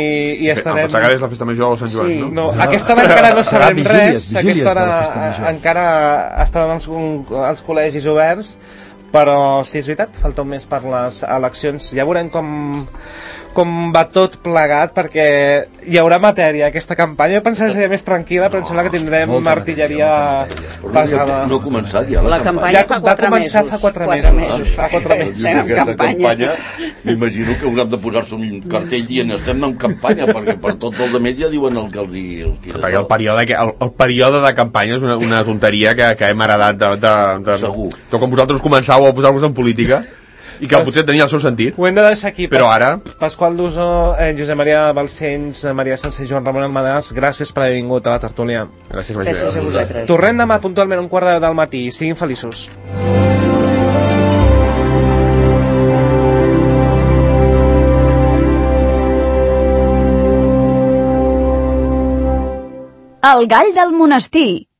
i Em estarem... pensava que és la festa major o Sant Joan, Sí, no? no, No. aquesta hora encara no Serà sabem vigílies, res, vigílies aquesta de la hora festa major. encara estaran els, els col·legis oberts, però sí, és veritat, falta un mes per les eleccions. Ja veurem com, com va tot plegat, perquè hi haurà matèria aquesta campanya. Jo pensava que seria més tranquil·la, però em sembla que tindrem molta artilleria matèria, Però pesada. no, no ha començat ja la, La campanya Ja fa va quatre començar mesos. fa quatre Quatre mesos. mesos. Fa quatre mesos. Diu que Estem en aquesta campanya. campanya, m'imagino que hauran de posar-se un cartell dient estem en campanya, perquè per tot el de ja diuen el que els hi... El que Perquè el període, que- el, el període de campanya és una, una tonteria que, que hem heredat de, de, de, Segur. de quan vosaltres començàveu a posar-vos en política i que potser tenia el seu sentit. Ho hem de deixar aquí. Però ara- Pasqual Dusó, eh, Josep Maria Balcells, eh, Maria Sanse i Joan Ramon Almadàs, gràcies per haver vingut a la tertúlia. Gràcies, Gràcies a vosaltres. Tornem demà puntualment un quart de deu del matí. Siguin feliços. El gall del monestir.